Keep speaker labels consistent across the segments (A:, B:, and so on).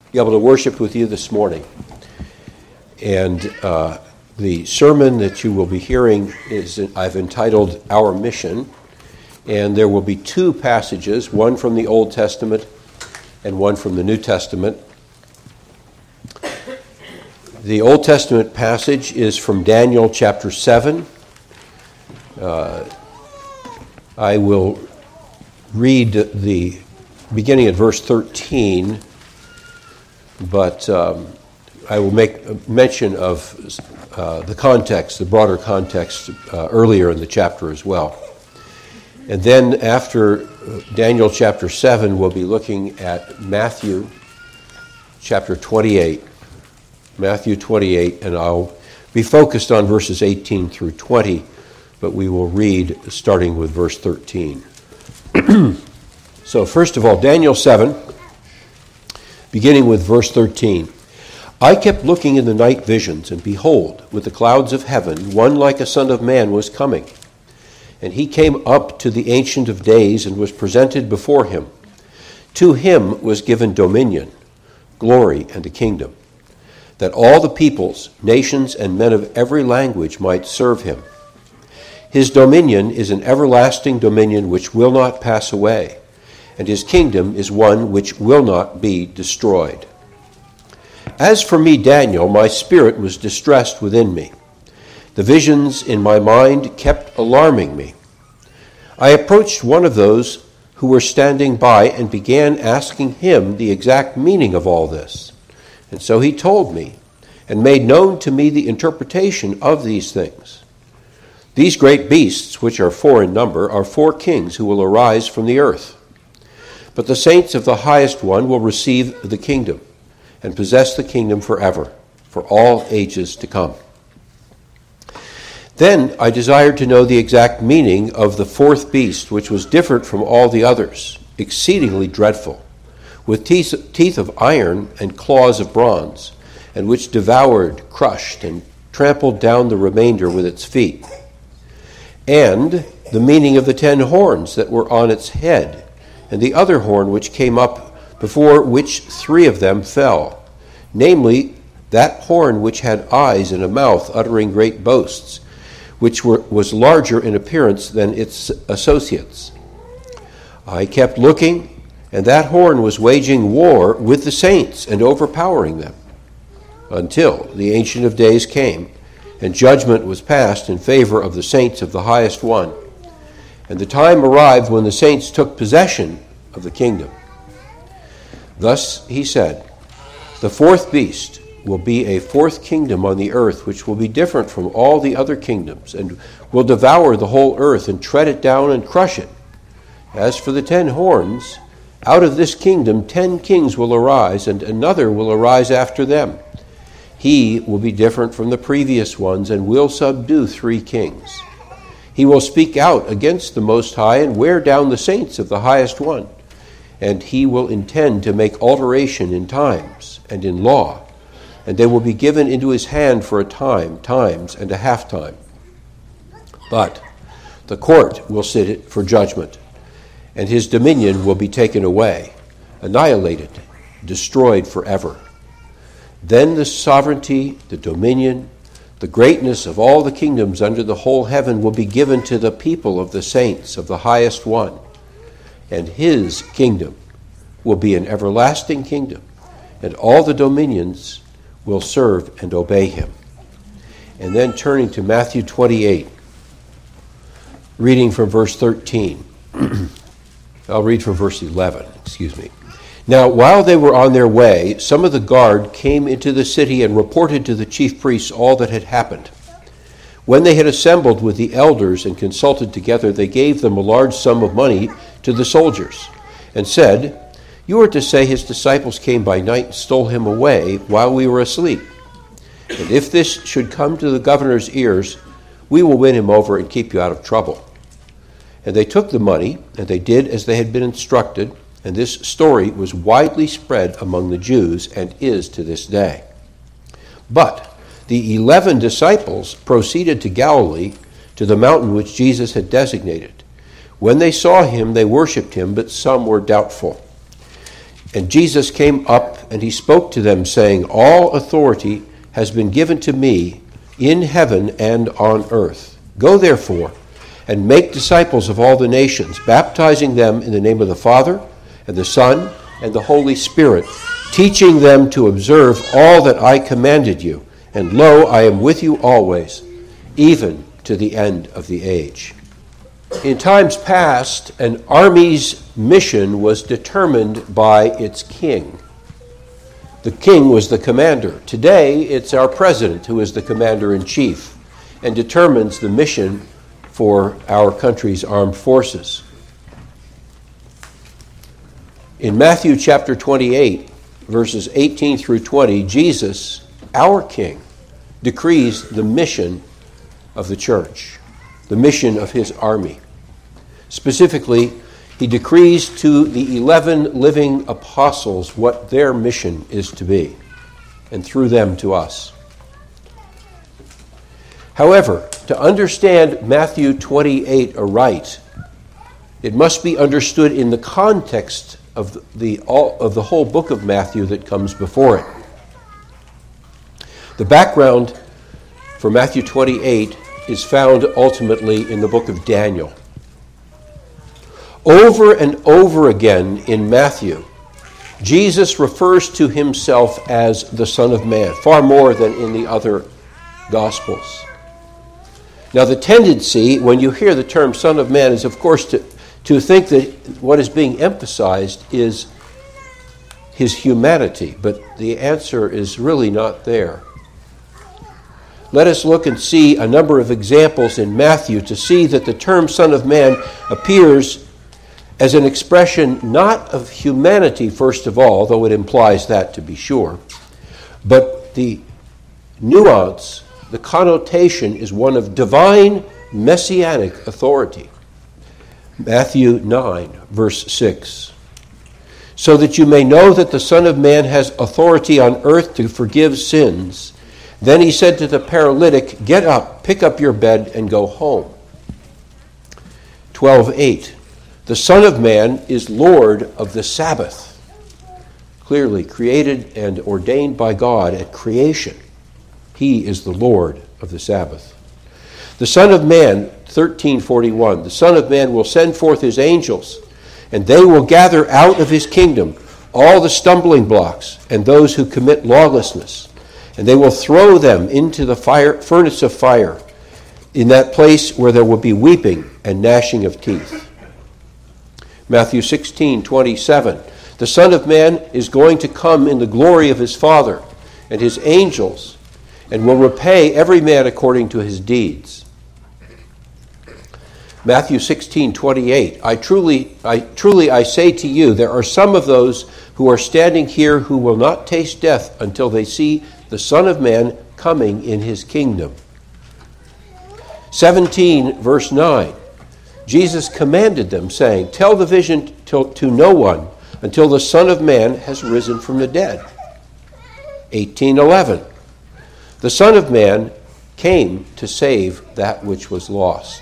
A: be able to worship with you this morning. And the sermon that you will be hearing I've entitled Our Mission. And there will be two passages, one from the Old Testament and one from the New Testament. The Old Testament passage is from Daniel chapter 7. I will read the beginning at verse 13, but I will make mention of the context, the broader context, earlier in the chapter as well. And then after Daniel chapter 7, we'll be looking at Matthew chapter 28. Matthew 28, and I'll be focused on verses 18 through 20, but we will read starting with verse 13. So first of all, Daniel 7, beginning with verse 13. I kept looking in the night visions, and behold, with the clouds of heaven, one like a son of man was coming. And he came up to the Ancient of Days and was presented before him. To him was given dominion, glory, and a kingdom, that all the peoples, nations, and men of every language might serve him. His dominion is an everlasting dominion which will not pass away, and his kingdom is one which will not be destroyed. As for me, Daniel, my spirit was distressed within me. The visions in my mind kept alarming me. I approached one of those who were standing by and began asking him the exact meaning of all this. And so he told me and made known to me the interpretation of these things. These great beasts, which are 4 in number, are 4 kings who will arise from the earth. But the saints of the highest one will receive the kingdom and possess the kingdom forever, for all ages to come. Then I desired to know the exact meaning of the 4th beast, which was different from all the others, exceedingly dreadful, with teeth of iron and claws of bronze, and which devoured, crushed, and trampled down the remainder with its feet. And the meaning of the 10 horns that were on its head, and the other horn which came up, before which 3 of them fell, namely, that horn which had eyes and a mouth uttering great boasts, which was larger in appearance than its associates. I kept looking, and that horn was waging war with the saints and overpowering them, until the Ancient of Days came, and judgment was passed in favor of the saints of the highest one. And the time arrived when the saints took possession of the kingdom. Thus he said, the 4th beast will be a 4th kingdom on the earth, which will be different from all the other kingdoms, and will devour the whole earth and tread it down and crush it. As for the 10 horns, out of this kingdom 10 kings will arise, and another will arise after them. He will be different from the previous ones and will subdue 3 kings. He will speak out against the Most High and wear down the saints of the highest one. And he will intend to make alteration in times and in law, and they will be given into his hand for a time, times, and a half time. But the court will sit for judgment, and his dominion will be taken away, annihilated, destroyed forever. Then the sovereignty, the dominion, the greatness of all the kingdoms under the whole heaven will be given to the people of the saints of the highest one, and his kingdom will be an everlasting kingdom, and all the dominions will serve and obey him. And then turning to Matthew 28, reading from verse 13. I'll read from verse 11, Now, while they were on their way, some of the guard came into the city and reported to the chief priests all that had happened. When they had assembled with the elders and consulted together, they gave them a large sum of money to the soldiers and said, you are to say his disciples came by night and stole him away while we were asleep. And if this should come to the governor's ears, we will win him over and keep you out of trouble. And they took the money, and they did as they had been instructed, and this story was widely spread among the Jews and is to this day. But the 11 disciples proceeded to Galilee, to the mountain which Jesus had designated. When they saw him, they worshipped him, but some were doubtful. And Jesus came up and he spoke to them, saying, All authority has been given to me in heaven and on earth. Go therefore and make disciples of all the nations, baptizing them in the name of the Father and the Son and the Holy Spirit, teaching them to observe all that I commanded you. And lo, I am with you always, even to the end of the age. In times past, an army's mission was determined by its king. The king was the commander. Today, it's our president who is the commander-in-chief and determines the mission for our country's armed forces. In Matthew chapter 28, verses 18 through 20, Jesus, our King, decrees the mission of the church, the mission of his army. Specifically, he decrees to the 11 living apostles what their mission is to be, and through them to us. However, to understand Matthew 28 aright, it must be understood in the context of the whole book of Matthew that comes before it. The background for Matthew 28 is found ultimately in the book of Daniel. Over and over again in Matthew, Jesus refers to himself as the Son of Man, far more than in the other Gospels. Now, the tendency, when you hear the term Son of Man, is, of course, to think that what is being emphasized is his humanity, but the answer is really not there. Let us look and see a number of examples in Matthew to see that the term Son of Man appears as an expression not of humanity, first of all, though it implies that to be sure, but the nuance, the connotation is one of divine messianic authority. Matthew 9, verse 6. So that you may know that the Son of Man has authority on earth to forgive sins. Then he said to the paralytic, Get up, pick up your bed, and go home. 12:8. The Son of Man is Lord of the Sabbath. Clearly created and ordained by God at creation. He is the Lord of the Sabbath. The Son of Man, 13:41. The Son of Man will send forth his angels, and they will gather out of his kingdom all the stumbling blocks and those who commit lawlessness, and they will throw them into the furnace of fire, in that place where there will be weeping and gnashing of teeth. Matthew 16:27. The Son of Man is going to come in the glory of his Father and his angels, and will repay every man according to his deeds. Matthew 16:28. I truly say to you, there are some of those who are standing here who will not taste death until they see the Son of Man coming in his kingdom. 17, verse 9. Jesus commanded them, saying, Tell the vision to no one until the Son of Man has risen from the dead. 18:11. The Son of Man came to save that which was lost.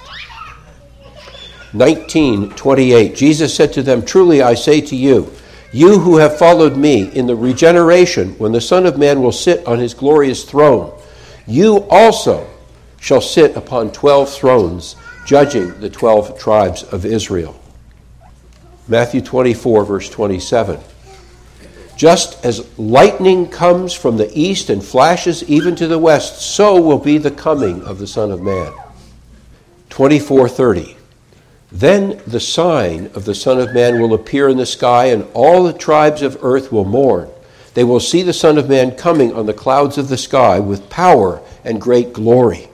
A: 19:28. Jesus said to them, Truly I say to you, you who have followed me, in the regeneration, when the Son of Man will sit on his glorious throne, you also shall sit upon 12 thrones, judging the 12 tribes of Israel. Matthew 24, verse 27. Just as lightning comes from the east and flashes even to the west, so will be the coming of the Son of Man. 24:30. Then the sign of the Son of Man will appear in the sky, and all the tribes of earth will mourn. They will see the Son of Man coming on the clouds of the sky with power and great glory.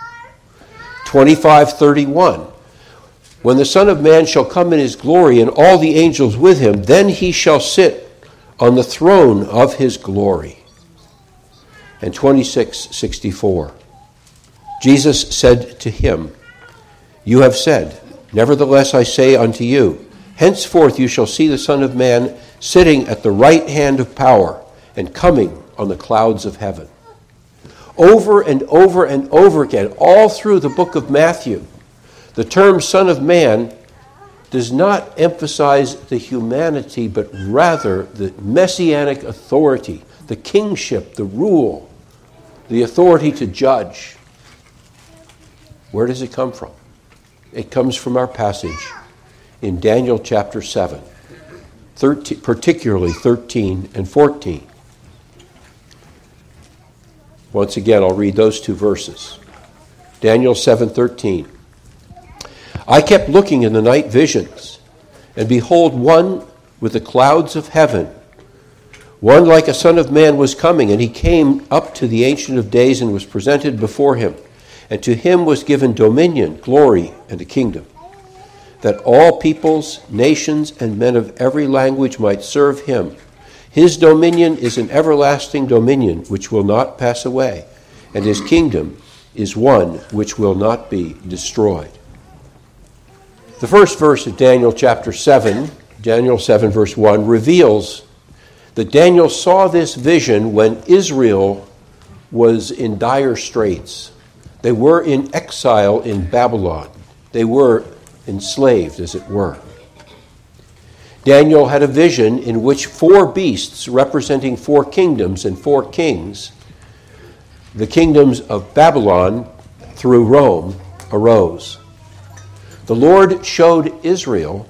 A: 25:31. When the Son of Man shall come in his glory, and all the angels with him, then he shall sit on the throne of his glory. And 26:64. Jesus said to him, You have said, Nevertheless I say unto you, henceforth you shall see the Son of Man sitting at the right hand of power and coming on the clouds of heaven. Over and over and over again, all through the book of Matthew, the term Son of Man does not emphasize the humanity, but rather the messianic authority, the kingship, the rule, the authority to judge. Where does it come from? It comes from our passage in Daniel chapter 7, particularly 13 and 14. Once again, I'll read those two verses. Daniel 7:13. I kept looking in the night visions, and behold, one with the clouds of heaven, one like a son of man was coming, and he came up to the Ancient of Days and was presented before him. And to him was given dominion, glory, and a kingdom, that all peoples, nations, and men of every language might serve him. His dominion is an everlasting dominion which will not pass away, and his kingdom is one which will not be destroyed. The first verse of Daniel chapter 7, Daniel 7 verse 1, reveals that Daniel saw this vision when Israel was in dire straits. They were in exile in Babylon. They were enslaved, as it were. Daniel had a vision in which four beasts representing four kingdoms and four kings, the kingdoms of Babylon through Rome, arose. The Lord showed Israel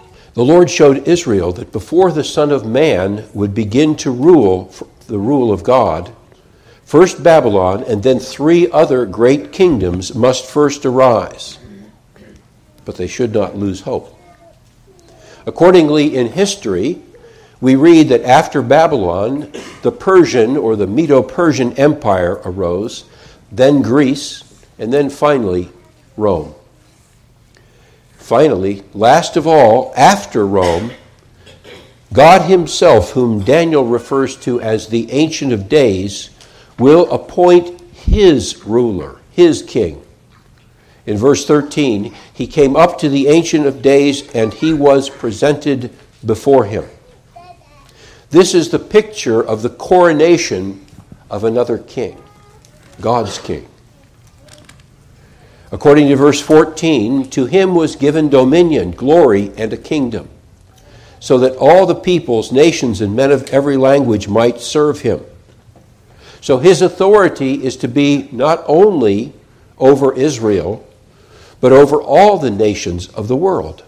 A: that before the Son of Man would begin to rule, the rule of God, first Babylon and then three other great kingdoms must first arise. But they should not lose hope. Accordingly, in history, we read that after Babylon, the Persian or the Medo-Persian Empire arose, then Greece, and then finally Rome. Finally, last of all, after Rome, God himself, whom Daniel refers to as the Ancient of Days, will appoint his ruler, his king. In verse 13, he came up to the Ancient of Days and he was presented before him. This is the picture of the coronation of another king, God's king. According to verse 14, to him was given dominion, glory, and a kingdom, so that all the peoples, nations, and men of every language might serve him. So his authority is to be not only over Israel, but over all the nations of the world.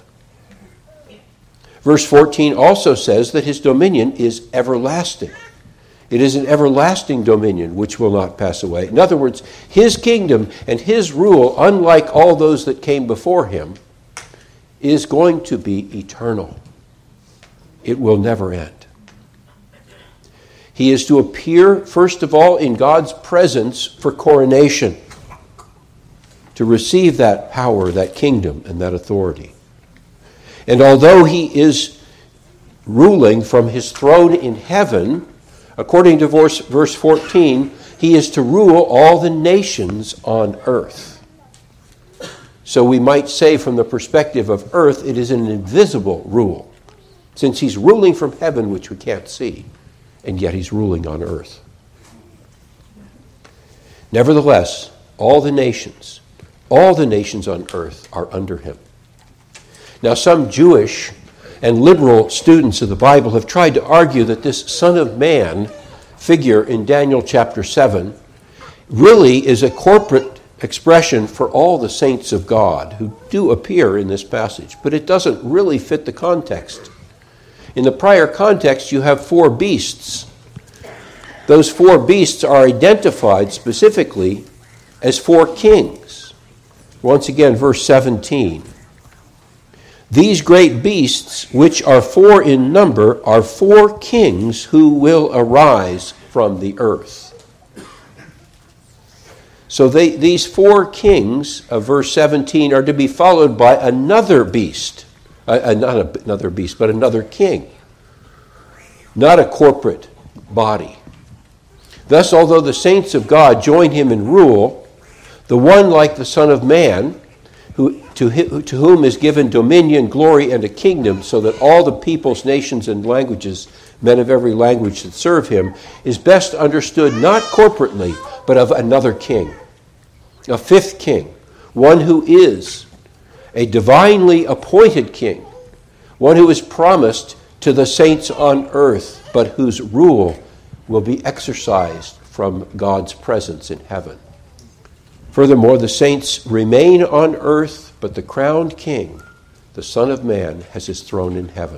A: Verse 14 also says that his dominion is everlasting. It is an everlasting dominion which will not pass away. In other words, his kingdom and his rule, unlike all those that came before him, is going to be eternal. It will never end. He is to appear, first of all, in God's presence for coronation, to receive that power, that kingdom, and that authority. And although he is ruling from his throne in heaven, according to verse 14, he is to rule all the nations on earth. So we might say from the perspective of earth, it is an invisible rule, since he's ruling from heaven, which we can't see, and yet he's ruling on earth. Nevertheless, all the nations on earth are under him. Now, some Jewish and liberal students of the Bible have tried to argue that this Son of Man figure in Daniel chapter 7 really is a corporate expression for all the saints of God who do appear in this passage, but it doesn't really fit the context. In the prior context, you have four beasts. Those four beasts are identified specifically as four kings. Once again, verse 17. These great beasts, which are four in number, are four kings who will arise from the earth. So these four kings of verse 17 are to be followed by another beast. Not another beast, but another king. Not a corporate body. Thus, although the saints of God join him in rule, the one like the Son of Man, to whom is given dominion, glory, and a kingdom, so that all the peoples, nations, and languages, men of every language that serve him, is best understood not corporately, but of another king, a fifth king, one who is a divinely appointed king, one who is promised to the saints on earth, but whose rule will be exercised from God's presence in heaven. Furthermore, the saints remain on earth, but the crowned king, the Son of Man, has his throne in heaven.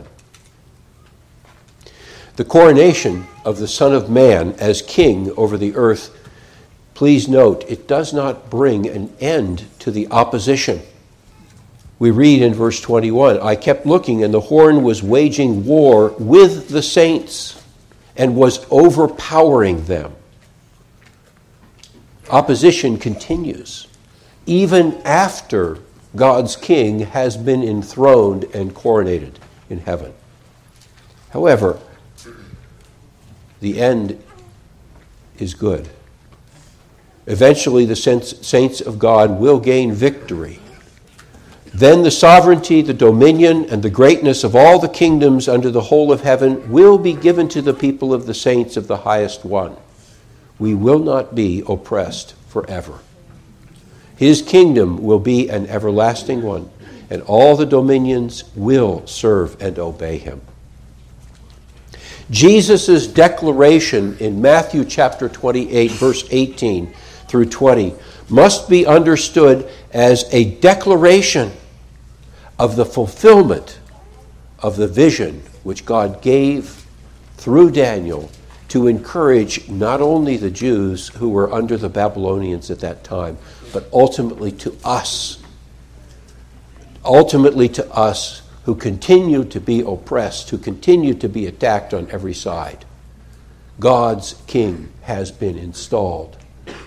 A: The coronation of the Son of Man as king over the earth, please note, it does not bring an end to the opposition. We read in verse 21, I kept looking, and the horn was waging war with the saints and was overpowering them. Opposition continues, even after God's king has been enthroned and coronated in heaven. However, the end is good. Eventually, the saints of God will gain victory. Then the sovereignty, the dominion, and the greatness of all the kingdoms under the whole of heaven will be given to the people of the saints of the highest one. We will not be oppressed forever. His kingdom will be an everlasting one, and all the dominions will serve and obey him. Jesus' declaration in Matthew chapter 28, verse 18 through 20, must be understood as a declaration of the fulfillment of the vision which God gave through Daniel to encourage not only the Jews who were under the Babylonians at that time, but ultimately to us who continue to be oppressed, who continue to be attacked on every side. God's king has been installed.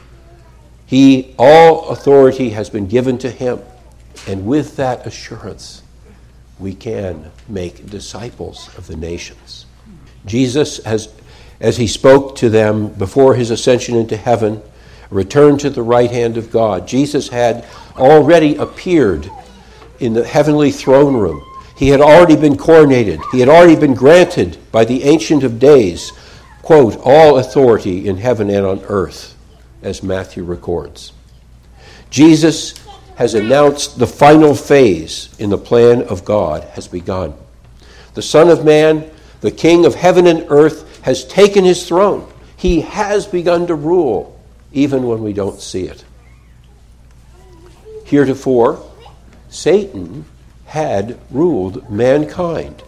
A: All authority has been given to him, and with that assurance, we can make disciples of the nations. Jesus, as he spoke to them before his ascension into heaven, returned to the right hand of God, Jesus had already appeared in the heavenly throne room. He had already been coronated. He had already been granted by the Ancient of Days, quote, all authority in heaven and on earth, as Matthew records. Jesus has announced the final phase in the plan of God has begun. The Son of Man, the King of heaven and earth, has taken his throne. He has begun to rule, even when we don't see it. Heretofore, Satan had ruled mankind.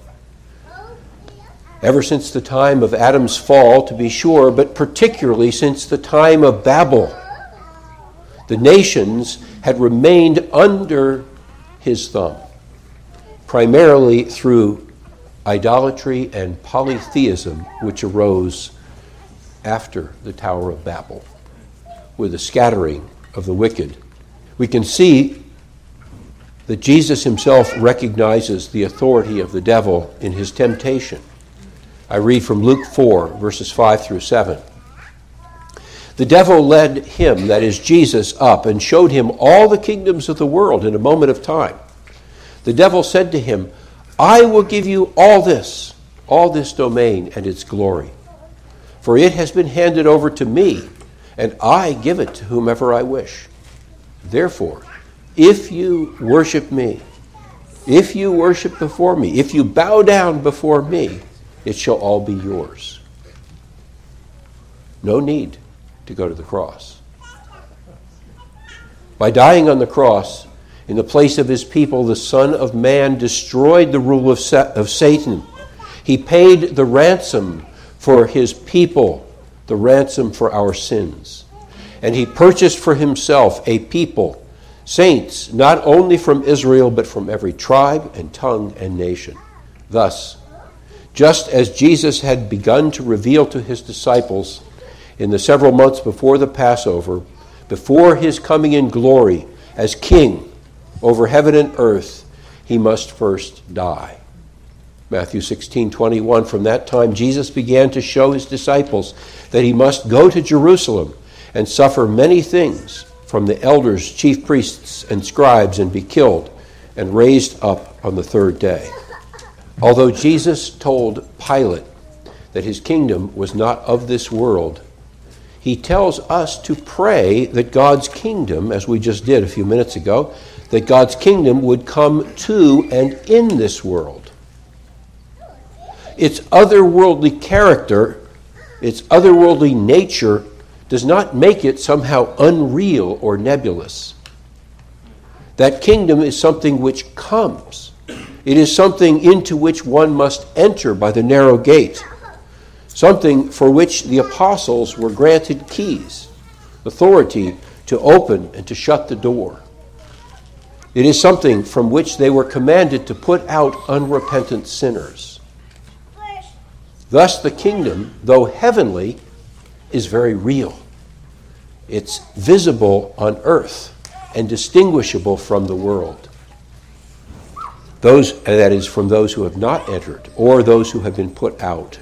A: Ever since the time of Adam's fall, to be sure, but particularly since the time of Babel, the nations had remained under his thumb, primarily through idolatry and polytheism, which arose after the Tower of Babel, with the scattering of the wicked. We can see that Jesus himself recognizes the authority of the devil in his temptation. I read from Luke 4, verses 5 through 7. The devil led him, that is Jesus, up and showed him all the kingdoms of the world in a moment of time. The devil said to him, I will give you all this domain and its glory. For it has been handed over to me, and I give it to whomever I wish. Therefore, if you worship me, if you worship before me, if you bow down before me, it shall all be yours. No need to go to the cross. By dying on the cross, in the place of his people, the Son of Man destroyed the rule of Satan. He paid the ransom for his people, the ransom for our sins. And he purchased for himself a people, saints, not only from Israel, but from every tribe and tongue and nation. Thus, just as Jesus had begun to reveal to his disciples in the several months before the Passover, before his coming in glory as king over heaven and earth, he must first die. Matthew 16:21, from that time Jesus began to show his disciples that he must go to Jerusalem and suffer many things from the elders, chief priests, and scribes, and be killed, and raised up on the third day. Although Jesus told Pilate that his kingdom was not of this world, he tells us to pray that God's kingdom, as we just did a few minutes ago, that God's kingdom would come to and in this world. Its otherworldly character, its otherworldly nature, does not make it somehow unreal or nebulous. That kingdom is something which comes. It is something into which one must enter by the narrow gate, something for which the apostles were granted keys, authority to open and to shut the door. It is something from which they were commanded to put out unrepentant sinners. Thus the kingdom, though heavenly, is very real. It's visible on earth and distinguishable from the world. That is, from those who have not entered or those who have been put out.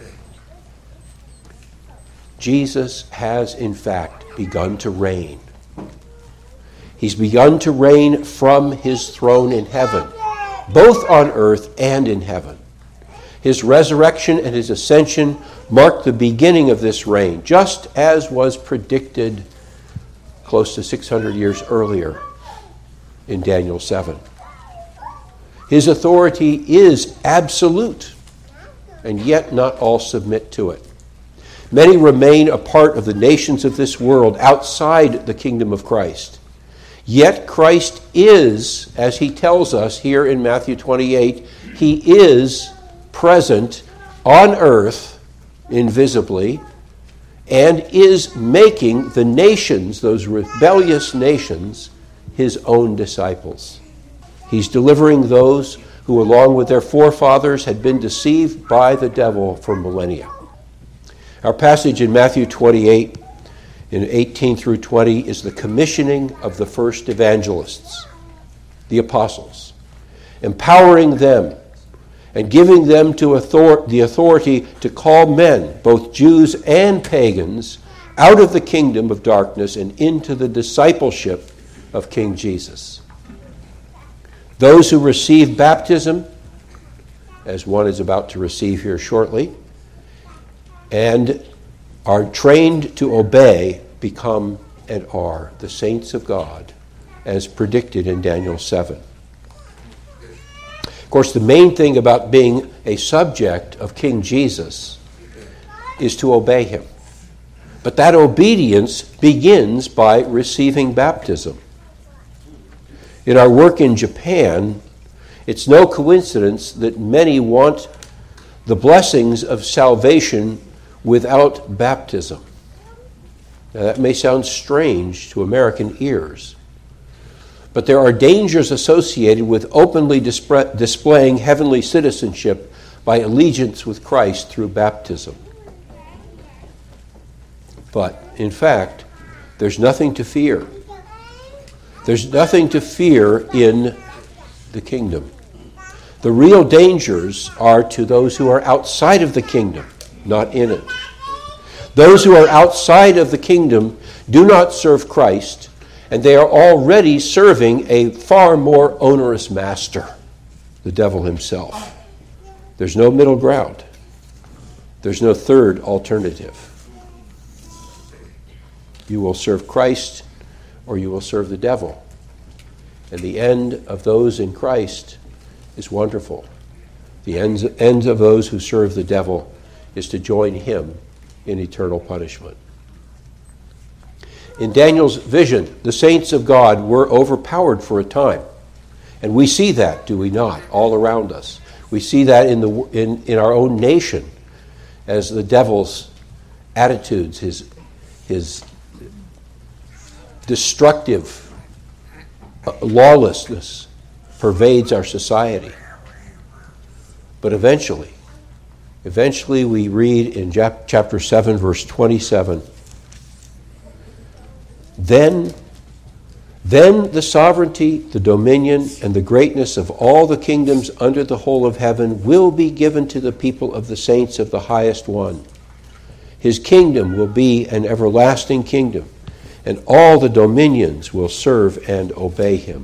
A: Jesus has, in fact, begun to reign. He's begun to reign from his throne in heaven, both on earth and in heaven. His resurrection and his ascension mark the beginning of this reign, just as was predicted close to 600 years earlier in Daniel 7. His authority is absolute, and yet not all submit to it. Many remain a part of the nations of this world outside the kingdom of Christ. Yet Christ is, as he tells us here in Matthew 28, he is present on earth invisibly and is making the nations, those rebellious nations, his own disciples. He's delivering those who, along with their forefathers, had been deceived by the devil for millennia. Our passage in Matthew 28, in 18 through 20, is the commissioning of the first evangelists, the apostles, empowering them and giving them the authority to call men, both Jews and pagans, out of the kingdom of darkness and into the discipleship of King Jesus. Those who receive baptism, as one is about to receive here shortly, and are trained to obey, become and are the saints of God, as predicted in Daniel 7. Of course, the main thing about being a subject of King Jesus is to obey him. But that obedience begins by receiving baptism. In our work in Japan, it's no coincidence that many want the blessings of salvation without baptism. Now, that may sound strange to American ears, but there are dangers associated with openly displaying heavenly citizenship by allegiance with Christ through baptism. But, in fact, there's nothing to fear. There's nothing to fear in the kingdom. The real dangers are to those who are outside of the kingdom, not in it. Those who are outside of the kingdom do not serve Christ, and they are already serving a far more onerous master, the devil himself. There's no middle ground. There's no third alternative. You will serve Christ or you will serve the devil. And the end of those in Christ is wonderful. The end of those who serve the devil is to join him in eternal punishment. In Daniel's vision, the saints of God were overpowered for a time. And we see that, do we not, all around us. We see that in our own nation as the devil's attitudes, his destructive lawlessness pervades our society. But eventually we read in chapter 7, verse 27, Then the sovereignty, the dominion, and the greatness of all the kingdoms under the whole of heaven will be given to the people of the saints of the highest one. His kingdom will be an everlasting kingdom, and all the dominions will serve and obey him.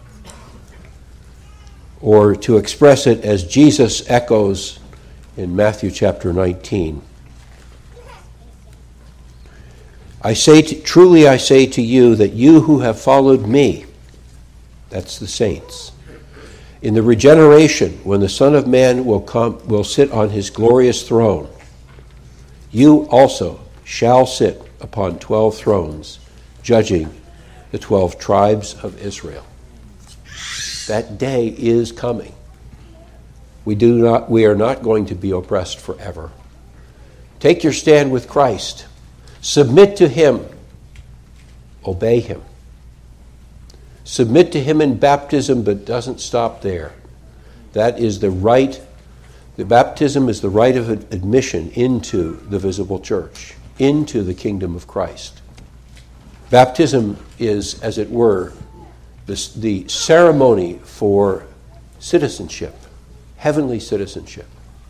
A: Or to express it as Jesus echoes in Matthew chapter 19, Truly I say to you that you who have followed me That's the saints. In the regeneration, when the Son of Man will sit on his glorious throne, you also shall sit upon 12 thrones, judging the 12 tribes of Israel. That day is coming. We are not going to be oppressed forever. Take your stand with Christ. Submit to him. Obey him. Submit to him in baptism, but doesn't stop there. That is the right. The baptism is the right of admission into the visible church, into the kingdom of Christ. Baptism is, as it were, the ceremony for citizenship, heavenly citizenship,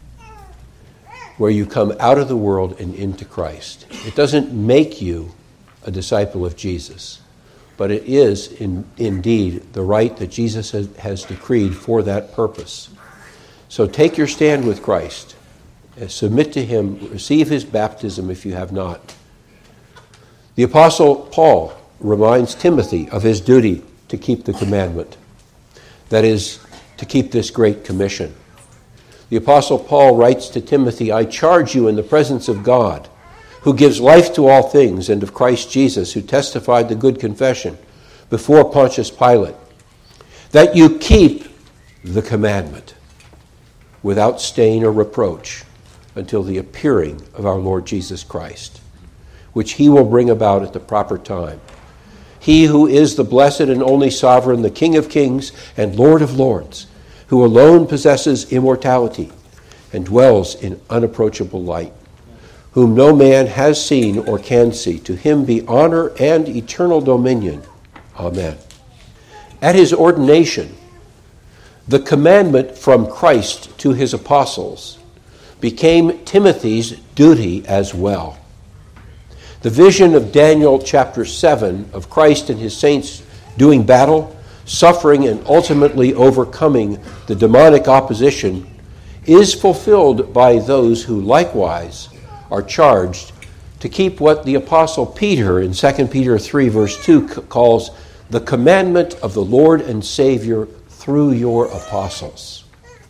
A: where you come out of the world and into Christ. It doesn't make you a disciple of Jesus, but it is indeed the right that Jesus has decreed for that purpose. So take your stand with Christ, submit to him, receive his baptism if you have not. The Apostle Paul reminds Timothy of his duty to keep the commandment, that is, to keep this great commission. The Apostle Paul writes to Timothy, I charge you in the presence of God, who gives life to all things, and of Christ Jesus, who testified the good confession before Pontius Pilate, that you keep the commandment without stain or reproach until the appearing of our Lord Jesus Christ, which he will bring about at the proper time. He who is the blessed and only sovereign, the King of kings and Lord of lords, who alone possesses immortality and dwells in unapproachable light, whom no man has seen or can see. To him be honor and eternal dominion. Amen. At his ordination, the commandment from Christ to his apostles became Timothy's duty as well. The vision of Daniel chapter 7 of Christ and his saints doing battle, suffering, and ultimately overcoming the demonic opposition is fulfilled by those who likewise are charged to keep what the Apostle Peter in 2 Peter 3 verse 2 calls the commandment of the Lord and Savior through your apostles.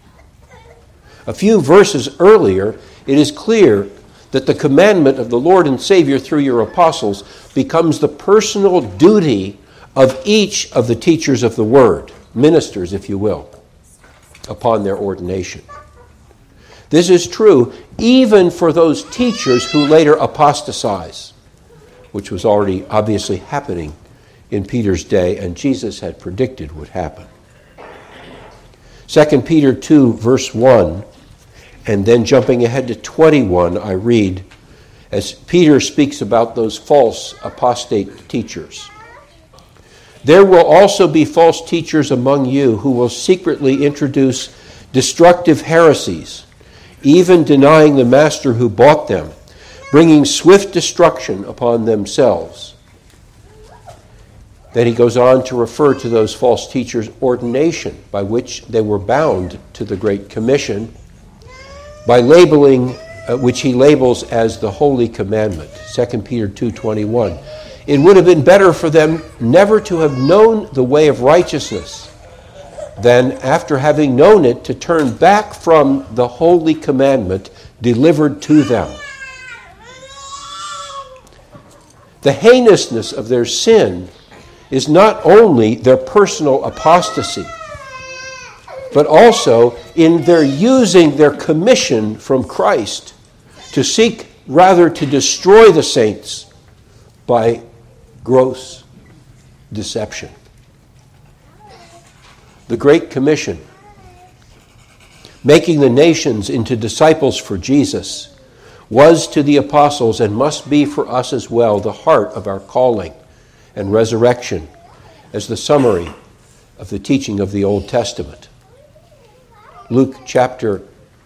A: A few verses earlier, it is clear that the commandment of the Lord and Savior through your apostles becomes the personal duty of each of the teachers of the word, ministers, if you will, upon their ordination. This is true even for those teachers who later apostatize, which was already obviously happening in Peter's day, and Jesus had predicted would happen. 2 Peter 2, verse 1, and then jumping ahead to 21, I read, as Peter speaks about those false apostate teachers. There will also be false teachers among you who will secretly introduce destructive heresies, even denying the master who bought them, bringing swift destruction upon themselves. Then he goes on to refer to those false teachers' ordination, by which they were bound to the Great Commission, by labeling, which he labels as the Holy Commandment, 2 Peter 2:21. It would have been better for them never to have known the way of righteousness than, after having known it, to turn back from the Holy Commandment delivered to them. The heinousness of their sin is not only their personal apostasy, but also in their using their commission from Christ to seek rather to destroy the saints by gross deception. The Great Commission, making the nations into disciples for Jesus, was to the apostles and must be for us as well the heart of our calling and resurrection as the summary of the teaching of the Old Testament. Luke chapter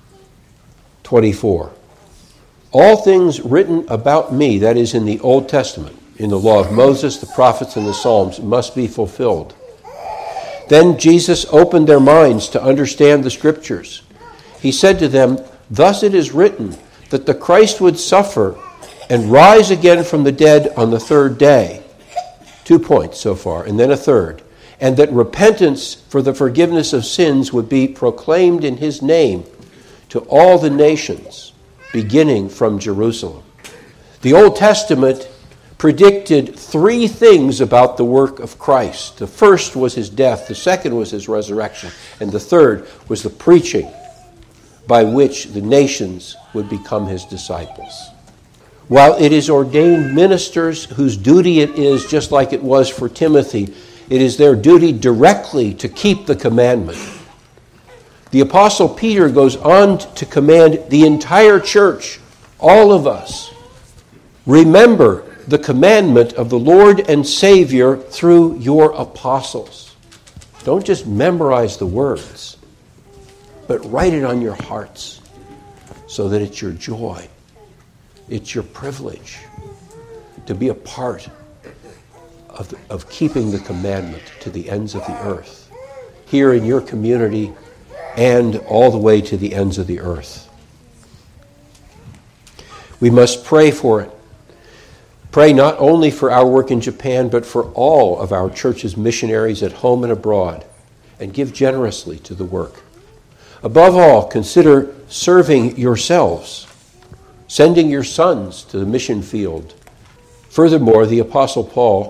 A: 24. All things written about me, that is in the Old Testament, in the law of Moses, the prophets, and the Psalms, must be fulfilled. Then Jesus opened their minds to understand the Scriptures. He said to them, thus it is written, that the Christ would suffer and rise again from the dead on the third day. 2 points so far, and then a third. and that repentance for the forgiveness of sins would be proclaimed in his name to all the nations, beginning from Jerusalem. The Old Testament predicted three things about the work of Christ. The first was his death, the second was his resurrection, and the third was the preaching by which the nations would become his disciples. While it is ordained ministers whose duty it is, just like it was for Timothy, it is their duty directly to keep the commandment. The Apostle Peter goes on to command the entire church, all of us, remember the commandment of the Lord and Savior through your apostles. Don't just memorize the words, but write it on your hearts so that it's your joy, it's your privilege to be a part of keeping the commandment to the ends of the earth, here in your community and all the way to the ends of the earth. We must pray for it. Pray not only for our work in Japan, but for all of our church's missionaries at home and abroad, and give generously to the work. Above all, consider serving yourselves, sending your sons to the mission field. Furthermore, as the Apostle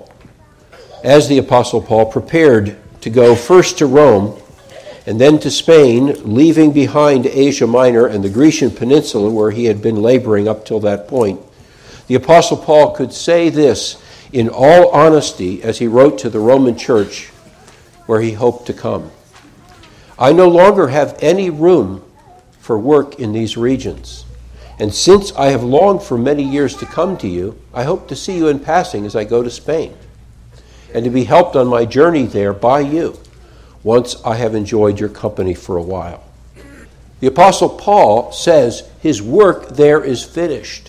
A: Paul prepared to go first to Rome and then to Spain, leaving behind Asia Minor and the Grecian Peninsula where he had been laboring up till that point, the Apostle Paul could say this in all honesty as he wrote to the Roman church where he hoped to come. I no longer have any room for work in these regions, and since I have longed for many years to come to you, I hope to see you in passing as I go to Spain, and to be helped on my journey there by you, once I have enjoyed your company for a while. The Apostle Paul says his work there is finished.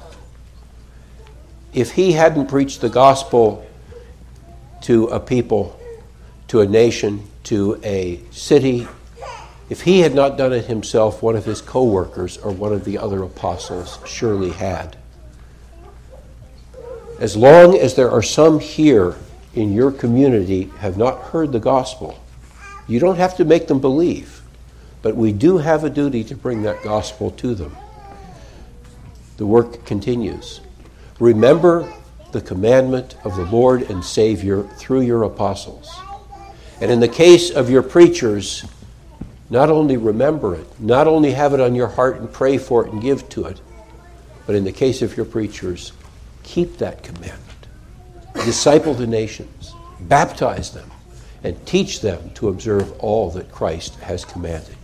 A: If he hadn't preached the gospel to a people, to a nation, to a city, if he had not done it himself, one of his co-workers or one of the other apostles surely had. As long as there are some here in your community have not heard the gospel, you don't have to make them believe, but we do have a duty to bring that gospel to them. The work continues. Remember the commandment of the Lord and Savior through your apostles. And in the case of your preachers, not only remember it, not only have it on your heart and pray for it and give to it, but in the case of your preachers, keep that commandment. Disciple the nations, baptize them, and teach them to observe all that Christ has commanded.